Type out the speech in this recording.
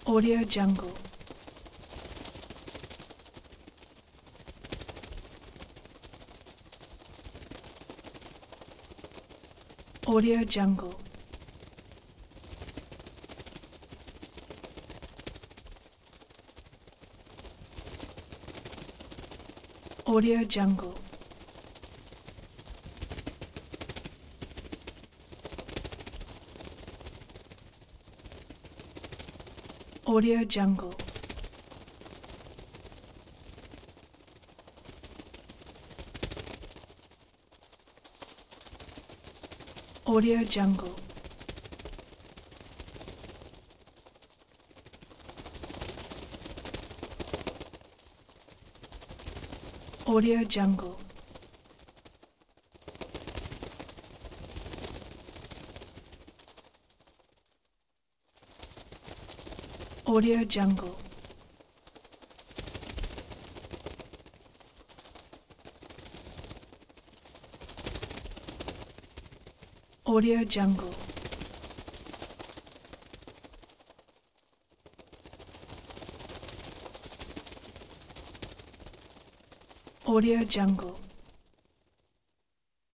Audio Jungle. Audio Jungle. Audio Jungle. Audio Jungle. Audio Jungle. Audio Jungle. Audio Jungle. Audio Jungle. Audio Jungle.